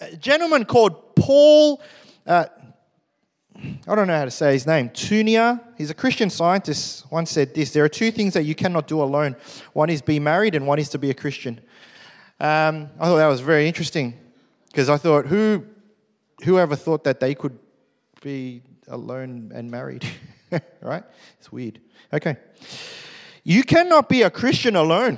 a gentleman called Paul, I don't know how to say his name, Tunia. He's a Christian scientist. Once said this: there are two things that you cannot do alone. One is be married, and one is to be a Christian. I thought that was very interesting, because I thought, whoever thought that they could be alone and married, right? It's weird. Okay. You cannot be a Christian alone.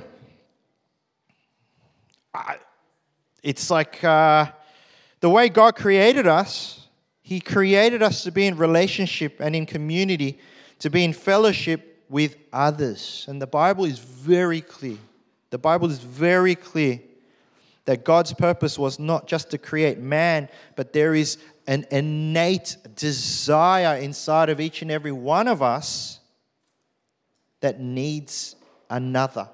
It's like the way God created us. He created us to be in relationship and in community, to be in fellowship with others. And the Bible is very clear. The Bible is very clear that God's purpose was not just to create man, but there is an innate desire inside of each and every one of us that needs another.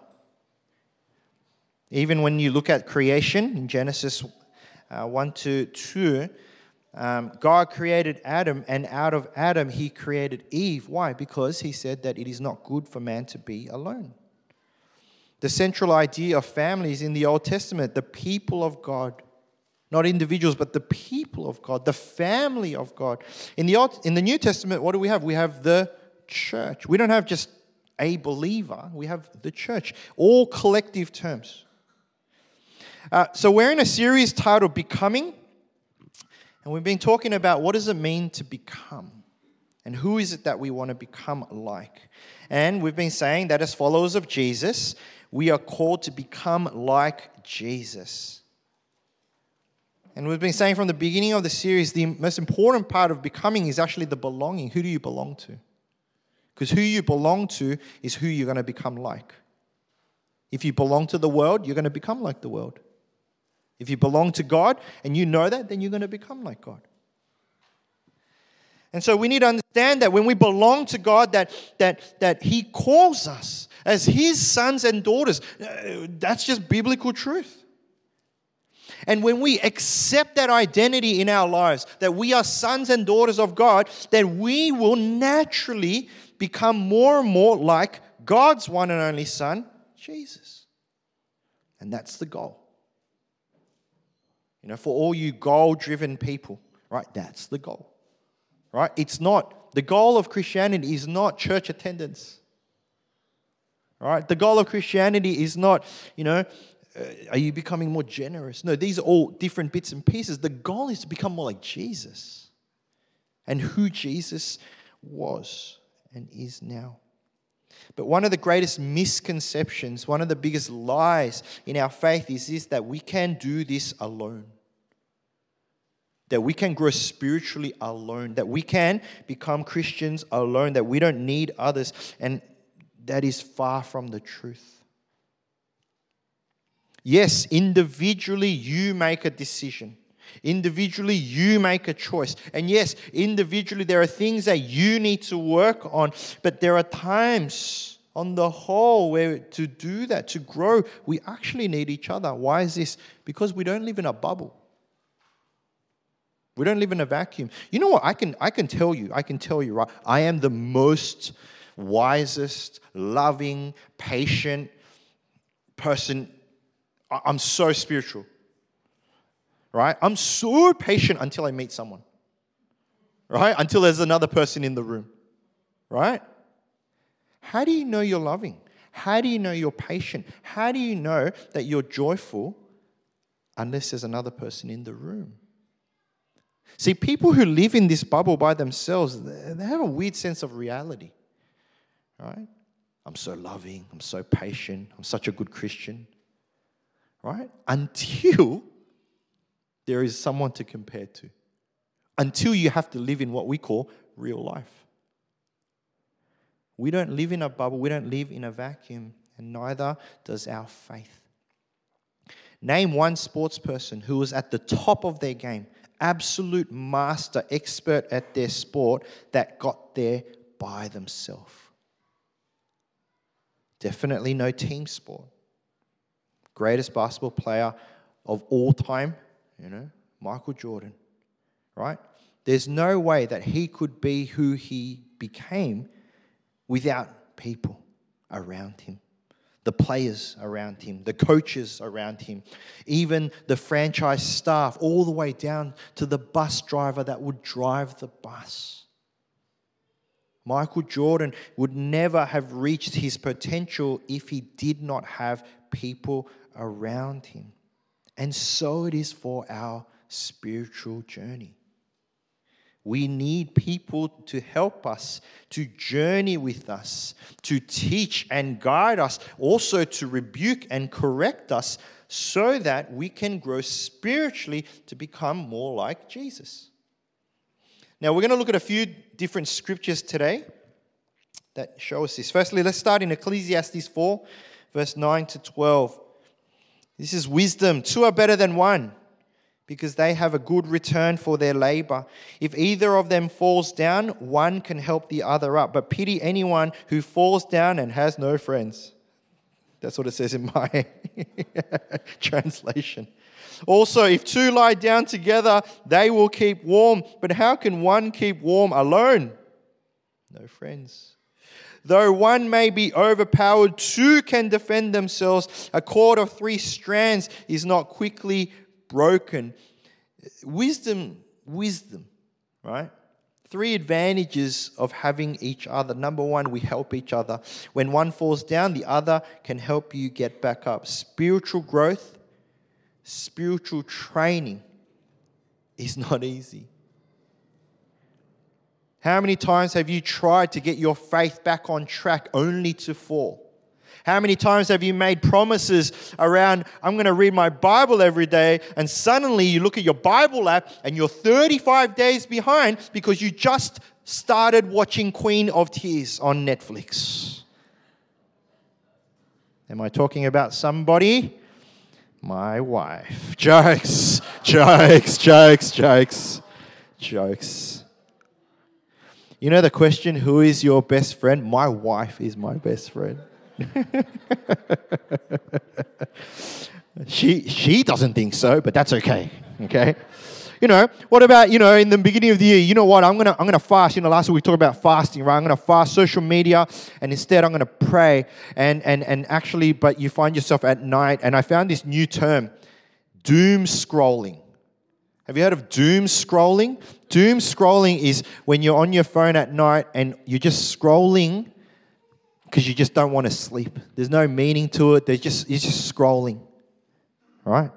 Even when you look at creation in Genesis 1 to 2, God created Adam, and out of Adam he created Eve. Why? Because he said that it is not good for man to be alone. The central idea of family is in the Old Testament, the people of God. Not individuals, but the people of God, the family of God. In the New Testament, what do we have? We have the church. We don't have just a believer. We have the church. All collective terms. So we're in a series titled Becoming. And we've been talking about what does it mean to become? And who is it that we want to become like? And we've been saying that as followers of Jesus, we are called to become like Jesus. And we've been saying from the beginning of the series, the most important part of becoming is actually the belonging. Who do you belong to? Because who you belong to is who you're going to become like. If you belong to the world, you're going to become like the world. If you belong to God and you know that, then you're going to become like God. And so we need to understand that when we belong to God, that He calls us as His sons and daughters. That's just biblical truth. And when we accept that identity in our lives, that we are sons and daughters of God, then we will naturally become more and more like God's one and only Son, Jesus. And that's the goal. You know, for all you goal-driven people, right? That's the goal, right? It's not, the goal of Christianity is not church attendance, right? The goal of Christianity is not, are you becoming more generous? No, these are all different bits and pieces. The goal is to become more like Jesus and who Jesus was and is now. But one of the greatest misconceptions, one of the biggest lies in our faith is this, that we can do this alone. That we can grow spiritually alone. That we can become Christians alone. That we don't need others. And that is far from the truth. Yes, individually you make a decision. Individually you make a choice. And yes, individually there are things that you need to work on. But there are times on the whole where to do that, to grow, we actually need each other. Why is this? Because we don't live in a bubble. We don't live in a vacuum. You know what? I can tell you, right? I am the most wisest, loving, patient person. I'm so spiritual, right? I'm so patient until I meet someone, right? Until there's another person in the room, right? How do you know you're loving? How do you know you're patient? How do you know that you're joyful unless there's another person in the room? See, people who live in this bubble by themselves, they have a weird sense of reality, right? I'm so loving, I'm so patient, I'm such a good Christian. Right? Until there is someone to compare to. Until you have to live in what we call real life. We don't live in a bubble. We don't live in a vacuum. And neither does our faith. Name one sports person who was at the top of their game, absolute master, expert at their sport, that got there by themselves. Definitely no team sport. Greatest basketball player of all time, Michael Jordan, right? There's no way that he could be who he became without people around him. the players around him, the coaches around him, even the franchise staff, all the way down to the bus driver that would drive the bus. Michael Jordan would never have reached his potential if he did not have people around him. And so it is for our spiritual journey. We need people to help us, to journey with us, to teach and guide us, also to rebuke and correct us so that we can grow spiritually to become more like Jesus. Now, we're going to look at a few different scriptures today that show us this. Firstly, let's start in Ecclesiastes 4, verse 9 to 12. This is wisdom. Two are better than one, because they have a good return for their labor. If either of them falls down, one can help the other up. But pity anyone who falls down and has no friends. That's what it says in my translation. Also, if two lie down together, they will keep warm. But how can one keep warm alone? No friends. Though one may be overpowered, two can defend themselves. A cord of 3 strands is not quickly broken. Wisdom, right? 3 advantages of having each other. Number 1, we help each other. When one falls down, the other can help you get back up. Spiritual growth, spiritual training is not easy. How many times have you tried to get your faith back on track only to fall? How many times have you made promises around, I'm going to read my Bible every day, and suddenly you look at your Bible app and you're 35 days behind because you just started watching Queen of Tears on Netflix? Am I talking about somebody? My wife. Jokes. You know the question, who is your best friend? My wife is my best friend. She doesn't think so, but that's okay. Okay? What about, in the beginning of the year, you know what? I'm gonna fast. Last week we talked about fasting, right? I'm gonna fast social media, and instead I'm gonna pray. And actually, but you find yourself at night, and I found this new term, doom scrolling. Have you heard of doom scrolling? Doom scrolling is when you're on your phone at night and you're just scrolling because you just don't want to sleep. There's no meaning to it. You're just scrolling, right?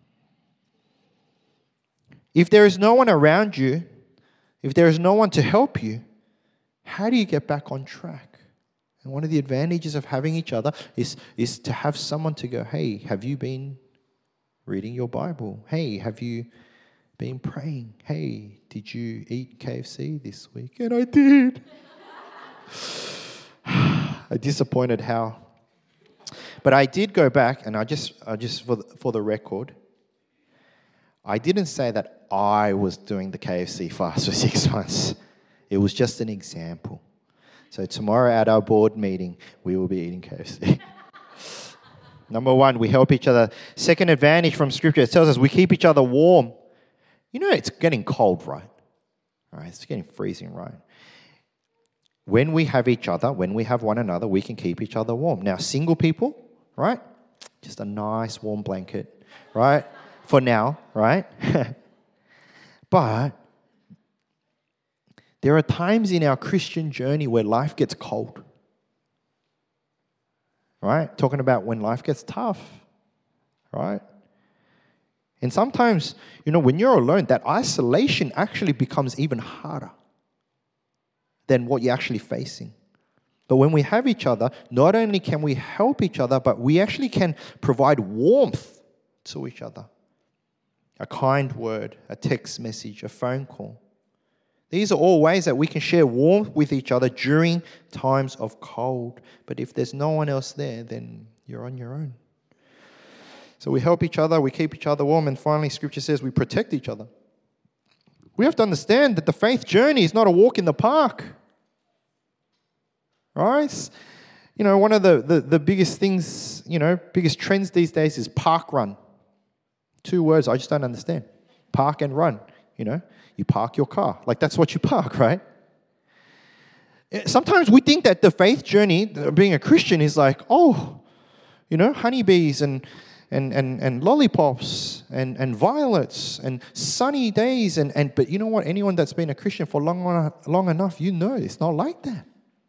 If there is no one around you, if there is no one to help you, how do you get back on track? And one of the advantages of having each other is to have someone to go, hey, have you been reading your Bible? Hey, have you been praying? Hey, did you eat KFC this week? And I did. I'm disappointed how. But I did go back, and I just for the record, I didn't say that I was doing the KFC fast for 6 months. It was just an example. So tomorrow at our board meeting, we will be eating KFC. Number 1, we help each other. Second advantage from Scripture, it tells us we keep each other warm. It's getting cold, right? All right, it's getting freezing, right? When we have each other, when we have one another, we can keep each other warm. Now, single people, right? Just a nice warm blanket, right? For now, right? But there are times in our Christian journey where life gets cold, right? Talking about when life gets tough, right? And sometimes, when you're alone, that isolation actually becomes even harder than what you're actually facing. But when we have each other, not only can we help each other, but we actually can provide warmth to each other. A kind word, a text message, a phone call. These are all ways that we can share warmth with each other during times of cold. But if there's no one else there, then you're on your own. So we help each other, we keep each other warm, and finally, Scripture says we protect each other. We have to understand that the faith journey is not a walk in the park. Right? One of the biggest things, biggest trends these days is park run. 2 words I just don't understand. Park and run. You park your car. Like that's what you park, right? Sometimes we think that the faith journey, being a Christian, is like, oh, honeybees and lollipops and violets and sunny days. But you know what? Anyone that's been a Christian for long enough, it's not like that.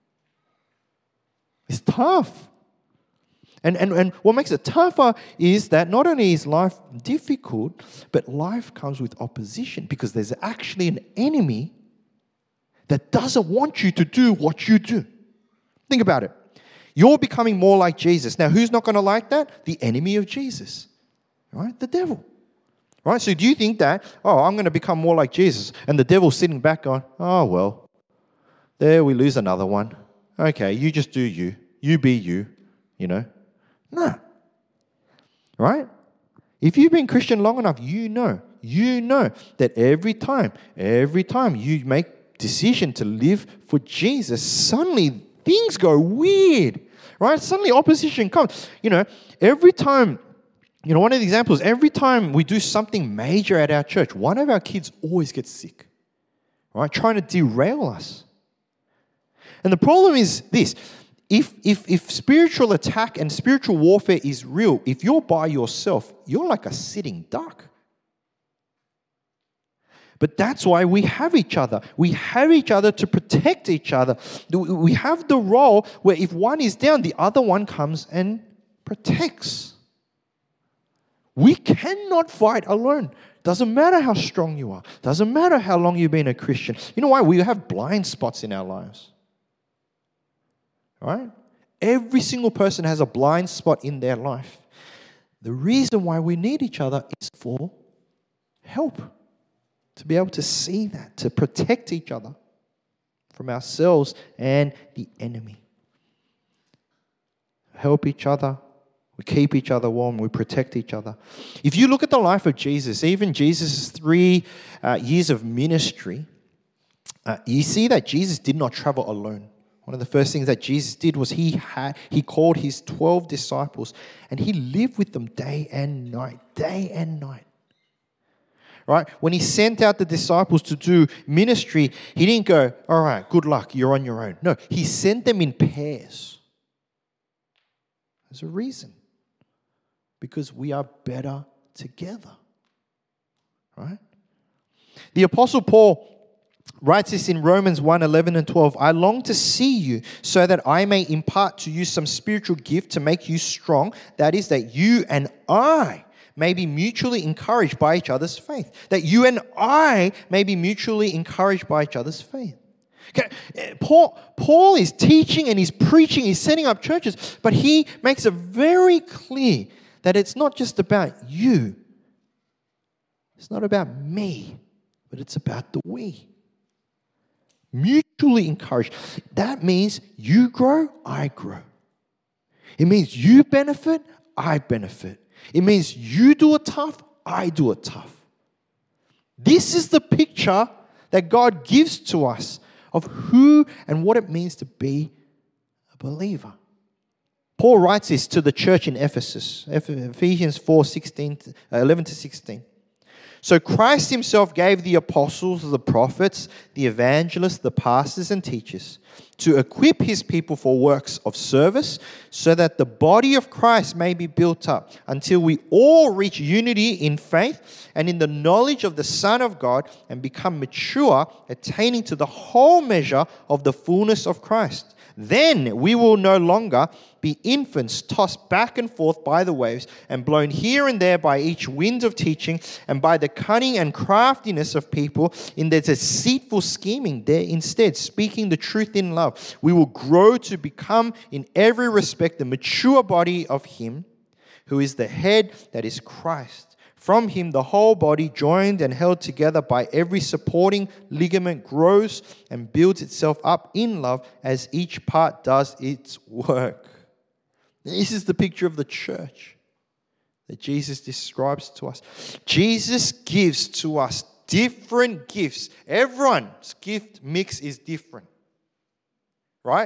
It's tough. And what makes it tougher is that not only is life difficult, but life comes with opposition because there's actually an enemy that doesn't want you to do what you do. Think about it. You're becoming more like Jesus. Now, who's not going to like that? The enemy of Jesus, right? The devil, right? So do you think that, I'm going to become more like Jesus, and the devil's sitting back going, oh, well, there we lose another one. Okay, you just do you. You be you, No. Right? If you've been Christian long enough, you know that every time you make decision to live for Jesus, suddenly things go weird, right? Suddenly opposition comes. Every time, one of the examples, every time we do something major at our church, one of our kids always gets sick, right? Trying to derail us. And the problem is this. If spiritual attack and spiritual warfare is real, if you're by yourself, you're like a sitting duck. But that's why we have each other. We have each other to protect each other. We have the role where if one is down, the other one comes and protects. We cannot fight alone. Doesn't matter how strong you are. Doesn't matter how long you've been a Christian. You know why? We have blind spots in our lives. Right? Every single person has a blind spot in their life. The reason why we need each other is for help. To be able to see that, to protect each other from ourselves and the enemy. Help each other. We keep each other warm. We protect each other. If you look at the life of Jesus, even Jesus' 3 years of ministry, you see that Jesus did not travel alone. One of the first things that Jesus did was he called his 12 disciples and he lived with them day and night. Right? When he sent out the disciples to do ministry, he didn't go, all right, good luck, you're on your own. No, he sent them in pairs. There's a reason. Because we are better together. Right? The Apostle Paul writes this in Romans 1:11 and 12. I long to see you so that I may impart to you some spiritual gift to make you strong. That is, that you and I may be mutually encouraged by each other's faith. That you and I may be mutually encouraged by each other's faith. Okay. Paul is teaching and he's preaching, he's setting up churches, but he makes it very clear that it's not just about you. It's not about me, but it's about the we. Mutually encouraged. That means you grow, I grow. It means you benefit, I benefit. It means you do it tough, I do it tough. This is the picture that God gives to us of who and what it means to be a believer. Paul writes this to the church in Ephesus, Ephesians 4:11-16. So Christ himself gave the apostles, the prophets, the evangelists, the pastors and teachers to equip his people for works of service so that the body of Christ may be built up until we all reach unity in faith and in the knowledge of the Son of God and become mature, attaining to the whole measure of the fullness of Christ. Then we will no longer be infants tossed back and forth by the waves and blown here and there by each wind of teaching and by the cunning and craftiness of people in their deceitful scheming. There instead, speaking the truth in love, we will grow to become in every respect the mature body of him who is the head, that is Christ. From him, the whole body, joined and held together by every supporting ligament, grows and builds itself up in love as each part does its work. This is the picture of the church that Jesus describes to us. Jesus gives to us different gifts. Everyone's gift mix is different, right?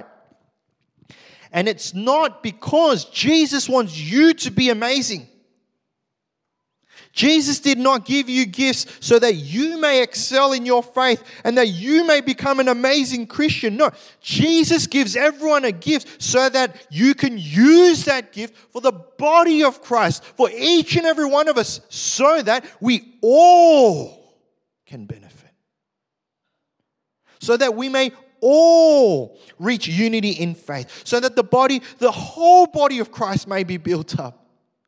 And it's not because Jesus wants you to be amazing. Jesus did not give you gifts so that you may excel in your faith and that you may become an amazing Christian. No, Jesus gives everyone a gift so that you can use that gift for the body of Christ, for each and every one of us, so that we all can benefit. So that we may all reach unity in faith, so that the whole body of Christ may be built up.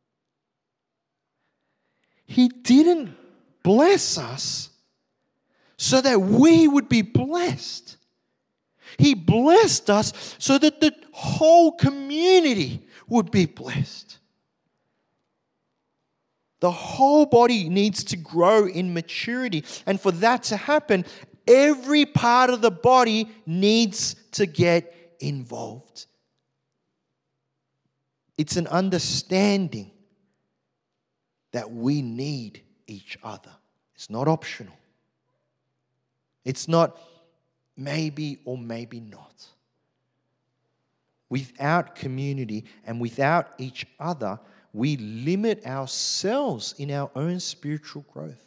He didn't bless us so that we would be blessed. He blessed us so that the whole community would be blessed. The whole body needs to grow in maturity. And for that to happen, every part of the body needs to get involved. It's an understanding that we need each other. It's not optional. It's not maybe or maybe not. Without community and without each other, we limit ourselves in our own spiritual growth.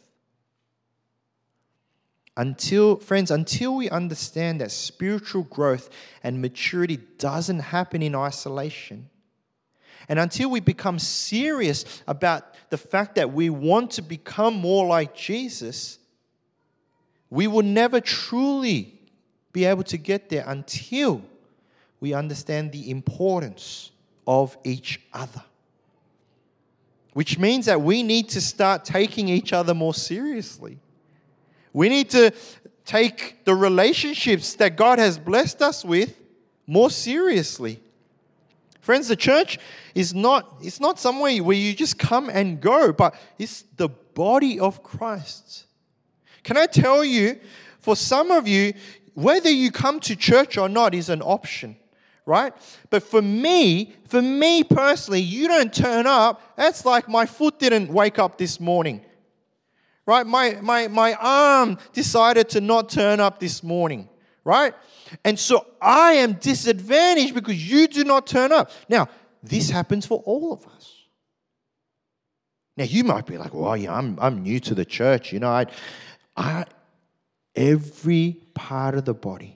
Until we understand that spiritual growth and maturity doesn't happen in isolation, and until we become serious about the fact that we want to become more like Jesus, we will never truly be able to get there until we understand the importance of each other. Which means that we need to start taking each other more seriously. We need to take the relationships that God has blessed us with more seriously. Friends, the church it's not somewhere where you just come and go, but it's the body of Christ. Can I tell you, for some of you, whether you come to church or not is an option, right? But for me personally, you don't turn up. That's like my foot didn't wake up this morning, right? My arm decided to not turn up this morning, right? And so I am disadvantaged because you do not turn up. Now, this happens for all of us. Now, you might be like, well, yeah, I'm new to the church. You know, every part of the body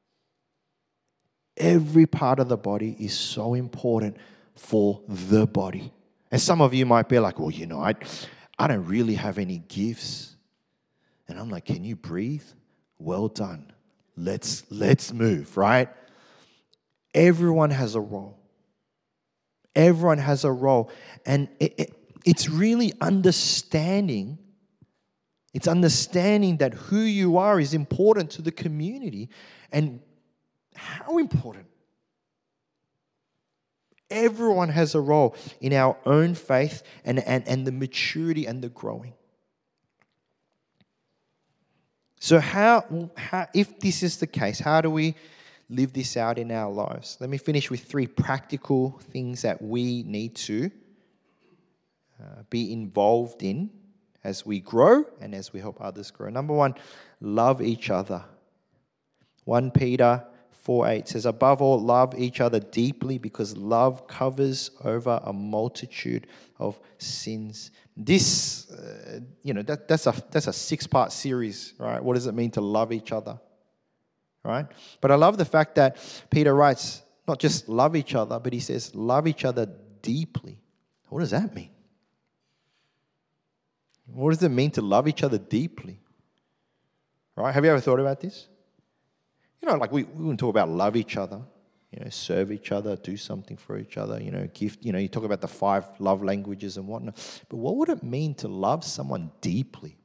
is so important for the body. And some of you might be like, well, you know, I don't really have any gifts. And I'm like, can you breathe? Well done. Let's move, right? Everyone has a role. Everyone has a role. And it's really understanding. It's understanding that who you are is important to the community. And how important? Everyone has a role in our own faith and the maturity and the growing. So how, if this is the case, how do we live this out in our lives? Let me finish with 3 practical things that we need to be involved in as we grow and as we help others grow. Number 1, love each other. 1 Peter 4:8 says, above all, love each other deeply because love covers over a multitude of sins. This, that's a 6-part series, right? What does it mean to love each other, right? But I love the fact that Peter writes, not just love each other, but he says, love each other deeply. What does that mean? What does it mean to love each other deeply? Right? Have you ever thought about this? You know, like we wouldn't talk about love each other, serve each other, do something for each other, gift, you talk about the 5 love languages and whatnot. But what would it mean to love someone deeply?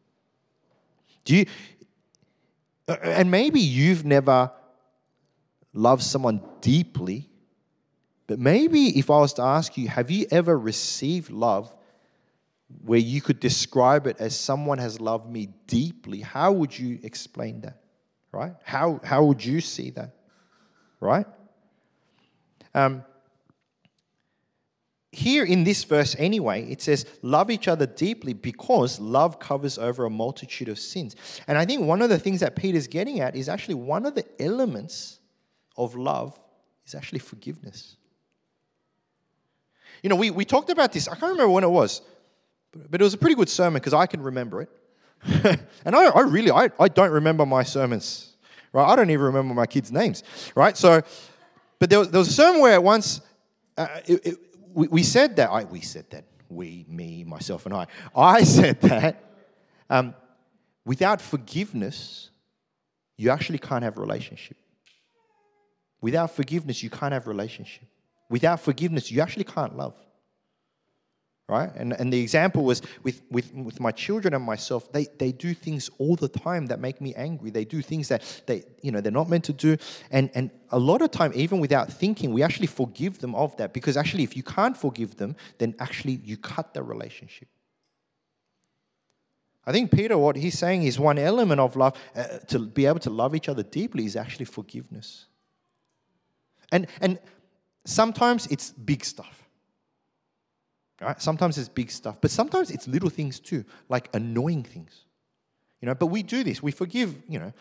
And maybe you've never loved someone deeply, but maybe if I was to ask you, have you ever received love where you could describe it as someone has loved me deeply? How would you explain that? Right? How would you see that? Right? Here in this verse anyway, it says, love each other deeply because love covers over a multitude of sins. And I think one of the things that Peter's getting at is actually one of the elements of love is actually forgiveness. We talked about this. I can't remember when it was. But it was a pretty good sermon because I can remember it. And I don't remember my sermons, right? I don't even remember my kids' names, right? So, but there was a sermon where once we said that, me, myself, and I said that without forgiveness, you actually can't have a relationship. Without forgiveness, you can't have a relationship. Without forgiveness, you actually can't love. Right? And the example was with my children and myself, they do things all the time that make me angry. They do things that they're not meant to do. And a lot of time, even without thinking, we actually forgive them of that. Because actually, if you can't forgive them, then actually you cut the relationship. I think Peter, what he's saying is one element of love, to be able to love each other deeply, is actually forgiveness. And sometimes it's big stuff. Right? Sometimes it's big stuff, but sometimes it's little things too, like annoying things. But we do this. We forgive, you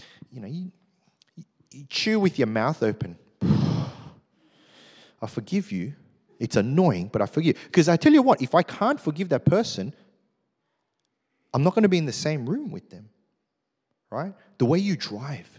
chew with your mouth open. I forgive you. It's annoying, but I forgive. Because I tell you what, if I can't forgive that person, I'm not going to be in the same room with them. Right? The way you drive.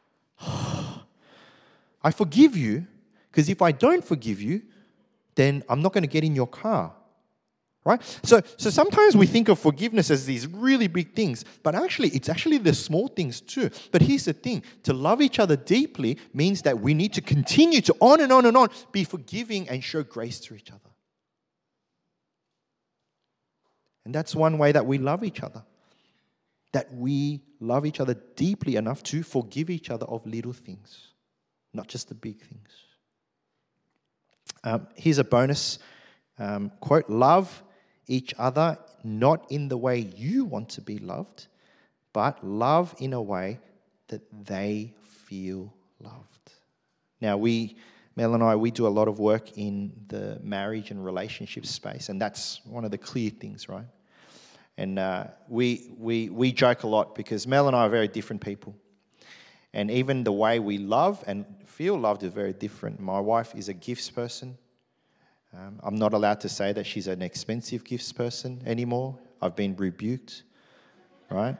I forgive you, because if I don't forgive you, then I'm not going to get in your car, right? So sometimes we think of forgiveness as these really big things, but actually, it's actually the small things too. But here's the thing. To love each other deeply means that we need to continue to on and on and on, be forgiving and show grace to each other. And that's one way that we love each other. That we love each other deeply enough to forgive each other of little things, not just the big things. Here's a bonus quote. Love each other not in the way you want to be loved, but love in a way that they feel loved. Now, Mel and I, we do a lot of work in the marriage and relationship space, and that's one of the clear things, right? And we joke a lot because Mel and I are very different people. And even the way we love and feel loved is very different. My wife is a gifts person. I'm not allowed to say that she's an expensive gifts person anymore. I've been rebuked, right?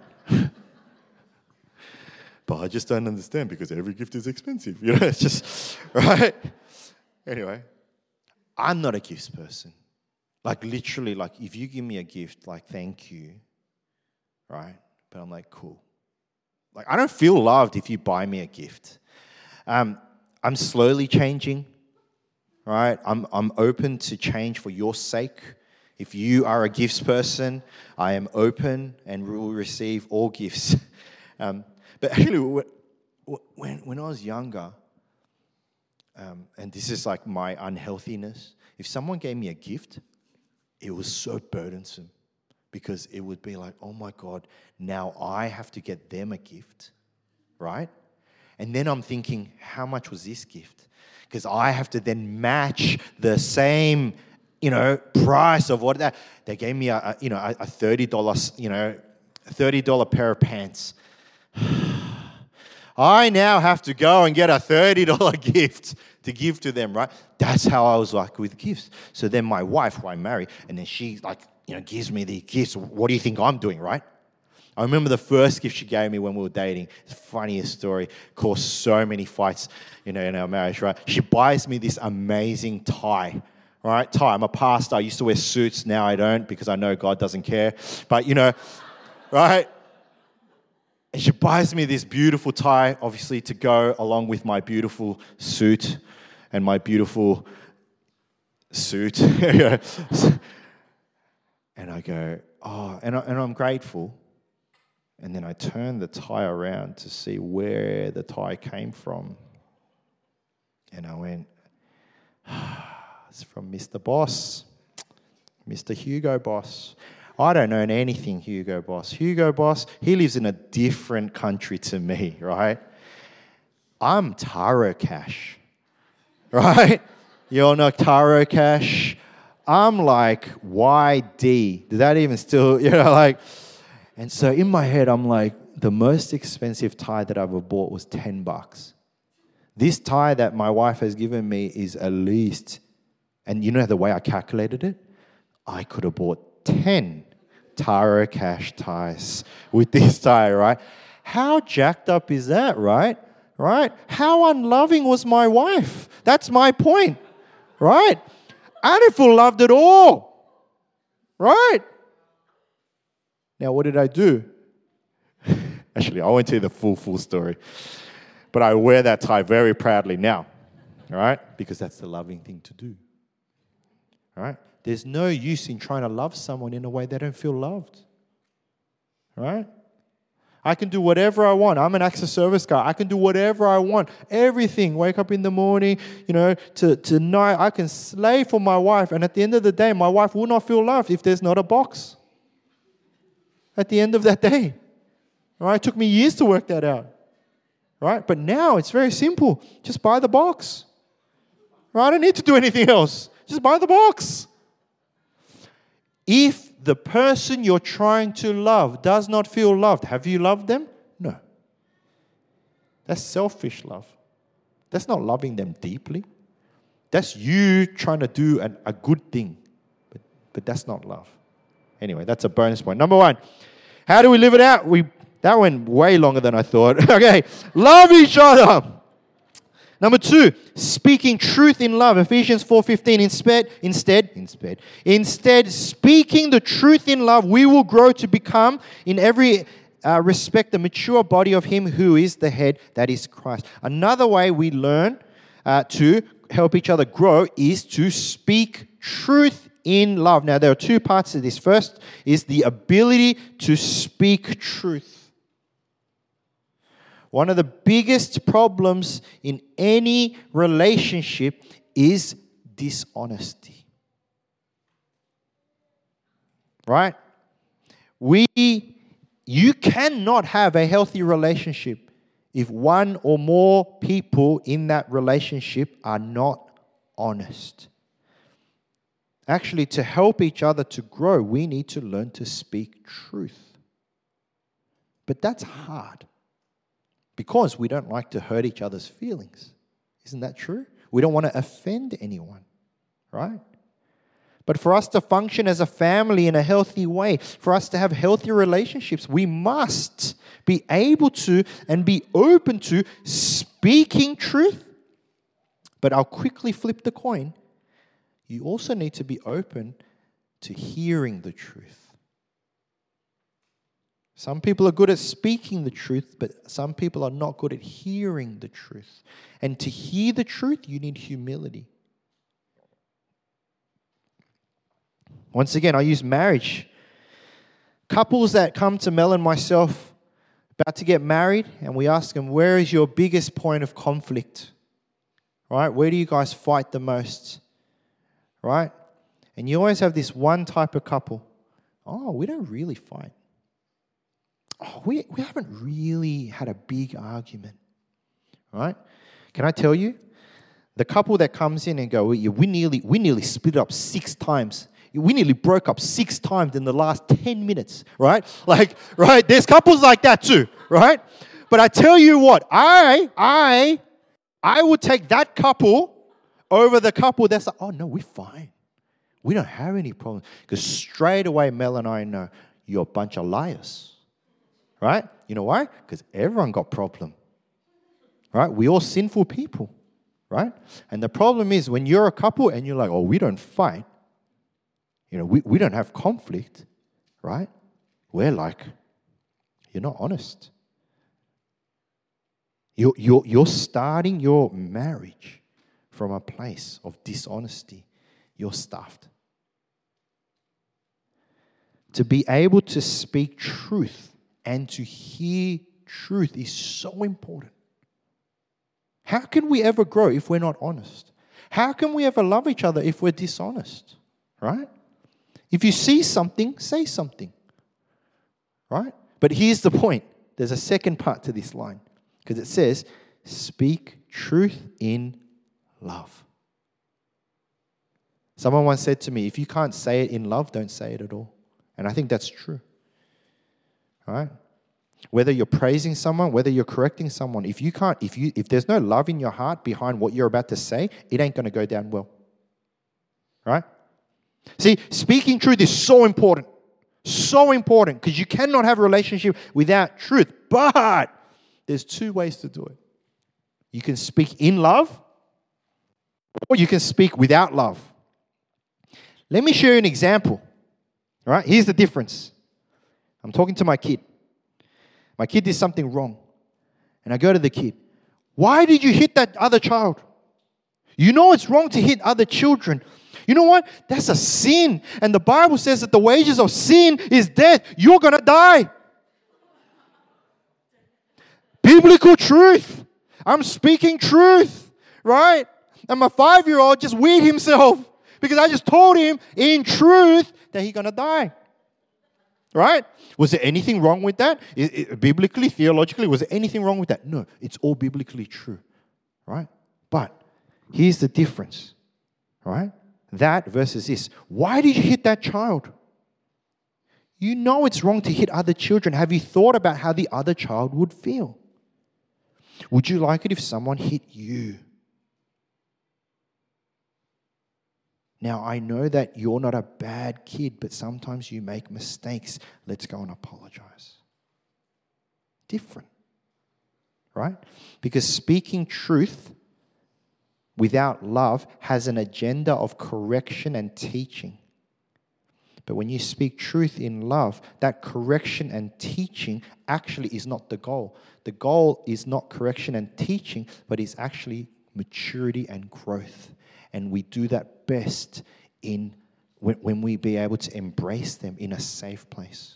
But I just don't understand because every gift is expensive. It's just, right? Anyway, I'm not a gifts person. Like literally, like if you give me a gift, like thank you, right? But I'm like, cool. Like, I don't feel loved if you buy me a gift. I'm slowly changing, right? I'm open to change for your sake. If you are a gifts person, I am open and will receive all gifts. But actually, when I was younger, and this is like my unhealthiness, if someone gave me a gift, it was so burdensome. Because it would be like, oh my God, now I have to get them a gift, right? And then I'm thinking, how much was this gift? Because I have to then match the same, price of what that. They gave me a $30, $30 pair of pants. I now have to go and get a $30 gift to give to them, right? That's how I was like with gifts. So then my wife, who I marry, and then she gives me the gifts. What do you think I'm doing, right? I remember the first gift she gave me when we were dating. It's the funniest story. Caused so many fights, in our marriage, right? She buys me this amazing tie, right? Tie. I'm a pastor. I used to wear suits. Now I don't because I know God doesn't care. But, right? And she buys me this beautiful tie, obviously, to go along with my beautiful suit and my beautiful suit. And I go, oh, and I'm grateful. And then I turn the tie around to see where the tie came from. And I went, it's from Mr. Boss, Mr. Hugo Boss. I don't know anything Hugo Boss. Hugo Boss, he lives in a different country to me, right? I'm Taro Cash, right? You all know Taro Cash? I'm like YD. Did that even still, And so in my head, I'm like, the most expensive tie that I've ever bought was $10. This tie that my wife has given me is at least, and the way I calculated it, I could have bought 10 Taro Cash ties with this tie, right? How jacked up is that, right? Right? How unloving was my wife? That's my point, right? I didn't feel loved at all, right? Now, what did I do? Actually, I won't tell you the full story. But I wear that tie very proudly now, all right? Because that's the loving thing to do, all right? There's no use in trying to love someone in a way they don't feel loved, all right? I can do whatever I want. I'm an access service guy. I can do whatever I want. Everything. Wake up in the morning, to night. I can slave for my wife. And at the end of the day, my wife will not feel loved if there's not a box at the end of that day. All right? It took me years to work that out. Right? But now it's very simple. Just buy the box. Right? I don't need to do anything else. Just buy the box. If the person you're trying to love does not feel loved, have you loved them? No. That's selfish love. That's not loving them deeply. That's you trying to do a good thing. But that's not love. Anyway, that's a bonus point. Number 1, how do we live it out? That went way longer than I thought. Okay, love each other. Number 2, speaking truth in love. Ephesians 4:15. Instead, speaking the truth in love, we will grow to become, in every respect, the mature body of Him who is the head, that is Christ. Another way we learn to help each other grow is to speak truth in love. Now, there are 2 parts to this. First is the ability to speak truth. One of the biggest problems in any relationship is dishonesty. Right? You cannot have a healthy relationship if one or more people in that relationship are not honest. Actually, to help each other to grow, we need to learn to speak truth. But that's hard. Because we don't like to hurt each other's feelings. Isn't that true? We don't want to offend anyone, right? But for us to function as a family in a healthy way, for us to have healthy relationships, we must be able to and be open to speaking truth. But I'll quickly flip the coin. You also need to be open to hearing the truth. Some people are good at speaking the truth, but some people are not good at hearing the truth. And to hear the truth, you need humility. Once again, I use marriage. Couples that come to Mel and myself about to get married, and we ask them, where is your biggest point of conflict? Right? Where do you guys fight the most? Right? And you always have this one type of couple. Oh, we don't really fight. Oh, we haven't really had a big argument, right? Can I tell you, the couple that comes in and go, we nearly split up 6 times. We nearly broke up 6 times in the last 10 minutes, right? Right? There's couples like that too, right? But I tell you what, I would take that couple over the couple that's like, oh no, we're fine. We don't have any problems. Because straight away, Mel and I know you're a bunch of liars. Right? You know why? Because everyone got problem. Right? We all sinful people. Right? And the problem is when you're a couple and you're like, oh, we don't fight. We don't have conflict. Right? We're like, you're not honest. You're starting your marriage from a place of dishonesty. You're stuffed. To be able to speak truth and to hear truth is so important. How can we ever grow if we're not honest? How can we ever love each other if we're dishonest? Right? If you see something, say something. Right? But here's the point. There's a second part to this line. Because it says, speak truth in love. Someone once said to me, if you can't say it in love, don't say it at all. And I think that's true. Right? Whether you're praising someone, whether you're correcting someone, if there's no love in your heart behind what you're about to say, it ain't going to go down well. Right? See, speaking truth is so important. So important, because you cannot have a relationship without truth. But there's two ways to do it. You can speak in love, or you can speak without love. Let me show you an example. All right, here's the difference. I'm talking to my kid. My kid did something wrong. And I go to the kid. Why did you hit that other child? You know it's wrong to hit other children. You know what? That's a sin. And the Bible says that the wages of sin is death. You're going to die. Biblical truth. I'm speaking truth, right? And my 5-year-old just weed himself because I just told him in truth that he's going to die. Right? Was there anything wrong with that? Biblically, theologically, was there anything wrong with that? No, it's all biblically true. Right? But here's the difference. Right? That versus this. Why did you hit that child? You know it's wrong to hit other children. Have you thought about how the other child would feel? Would you like it if someone hit you? Now, I know that you're not a bad kid, but sometimes you make mistakes. Let's go and apologize. Different, right? Because speaking truth without love has an agenda of correction and teaching. But when you speak truth in love, that correction and teaching actually is not the goal. The goal is not correction and teaching, but is actually maturity and growth. And we do that best when we be able to embrace them in a safe place.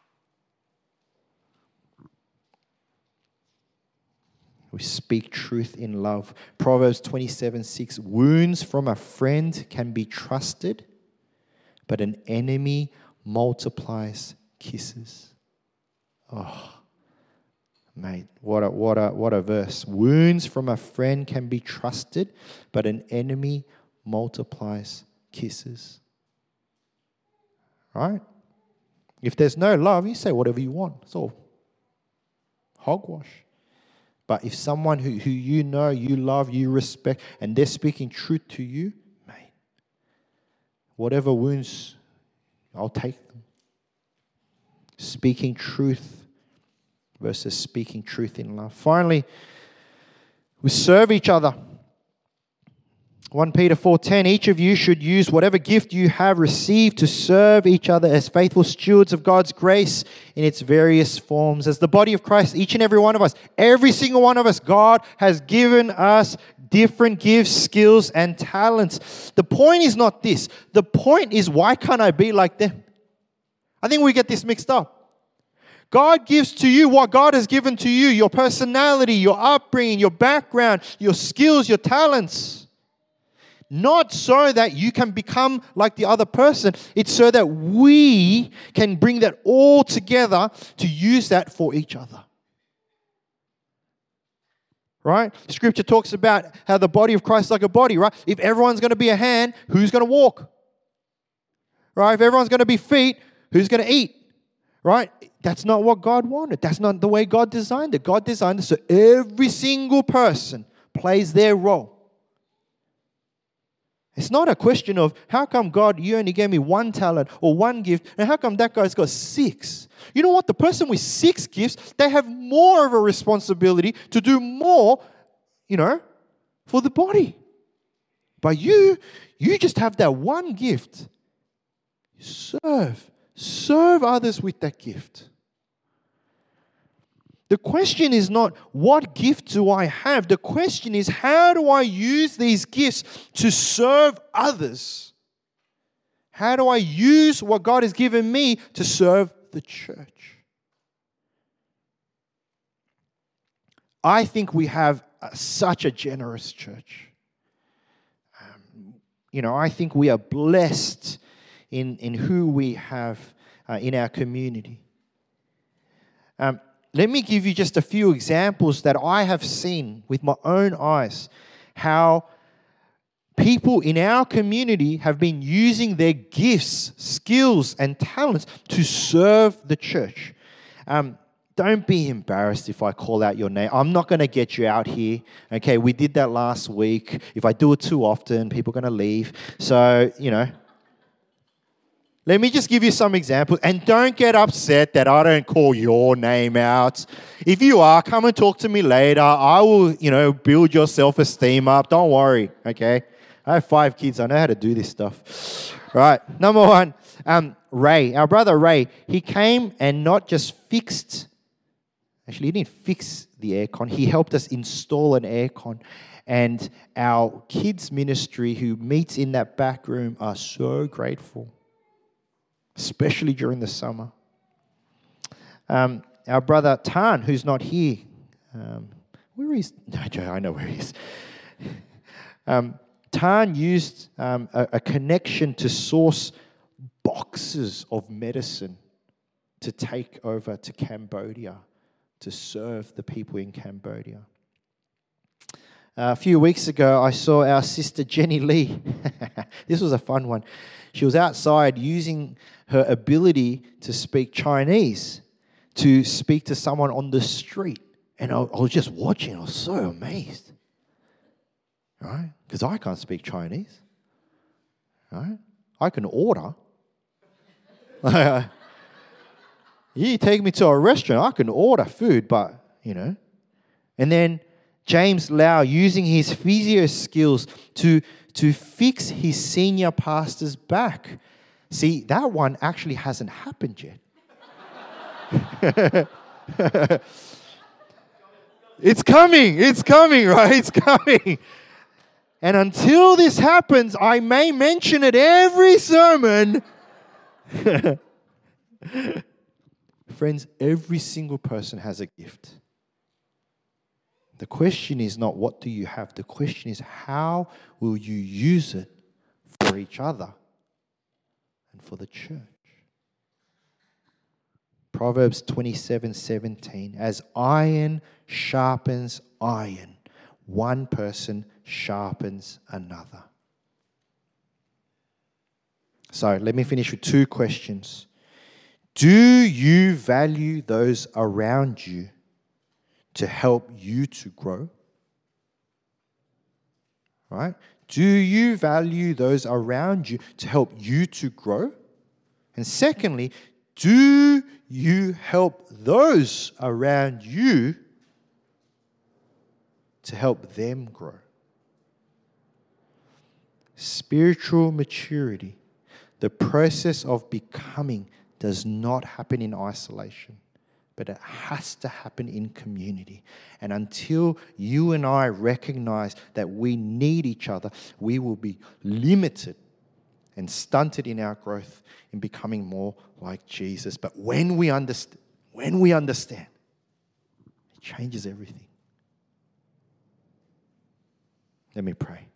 We speak truth in love. Proverbs 27:6, wounds from a friend can be trusted, but an enemy multiplies kisses. Oh, mate, what a verse. Wounds from a friend can be trusted, but an enemy multiplies kisses. Right? If there's no love, you say whatever you want. It's all hogwash. But if someone who you know, you love, you respect, and they're speaking truth to you, mate, whatever wounds, I'll take them. Speaking truth versus speaking truth in love. Finally, we serve each other. 1 Peter 4:10, each of you should use whatever gift you have received to serve each other as faithful stewards of God's grace in its various forms. As the body of Christ, each and every one of us, every single one of us, God has given us different gifts, skills, and talents. The point is not this. The point is, why can't I be like them? I think we get this mixed up. God gives to you what God has given to you, your personality, your upbringing, your background, your skills, your talents. Not so that you can become like the other person. It's so that we can bring that all together to use that for each other. Right? Scripture talks about how the body of Christ is like a body, right? If everyone's going to be a hand, who's going to walk? Right? If everyone's going to be feet, who's going to eat? Right? That's not what God wanted. That's not the way God designed it. God designed it so every single person plays their role. It's not a question of, how come God, you only gave me one talent or one gift, and how come that guy's got 6? You know what? The person with 6 gifts, they have more of a responsibility to do more, for the body. But you just have that one gift. Serve others with that gift. The question is not, what gift do I have? The question is, how do I use these gifts to serve others? How do I use what God has given me to serve the church? I think we have such a generous church. I think we are blessed in who we have in our community. Let me give you just a few examples that I have seen with my own eyes, how people in our community have been using their gifts, skills, and talents to serve the church. Don't be embarrassed if I call out your name. I'm not going to get you out here. Okay, we did that last week. If I do it too often, people are going to leave. So, Let me just give you some examples. And don't get upset that I don't call your name out. If you are, come and talk to me later. I will, build your self-esteem up. Don't worry, okay? I have 5 kids. I know how to do this stuff. Right, number 1, Ray, our brother Ray, he came and not just fixed, actually he didn't fix the aircon, he helped us install an aircon. And our kids ministry who meets in that back room are so grateful, especially during the summer. Our brother Tan, who's not here, where is? No, I know where he is. Tan used a connection to source boxes of medicine to take over to Cambodia to serve the people in Cambodia. A few weeks ago, I saw our sister Jenny Lee. This was a fun one. She was outside using her ability to speak Chinese to speak to someone on the street. And I was just watching. I was so amazed. Right? Because I can't speak Chinese. Right? I can order. You take me to a restaurant, I can order food, but, And then James Lau using his physio skills to fix his senior pastor's back. See, that one actually hasn't happened yet. It's coming, right? It's coming. And until this happens, I may mention it every sermon. Friends, every single person has a gift. The question is not what do you have. The question is how will you use it for each other and for the church. Proverbs 27:17. As iron sharpens iron, one person sharpens another. So let me finish with 2 questions. Do you value those around you to help you to grow? Right? Do you value those around you to help you to grow? And secondly, do you help those around you to help them grow? Spiritual maturity, the process of becoming, does not happen in isolation, but it has to happen in community. And until you and I recognize that we need each other, we will be limited and stunted in our growth in becoming more like Jesus. But when we understand, it changes everything. Let me pray.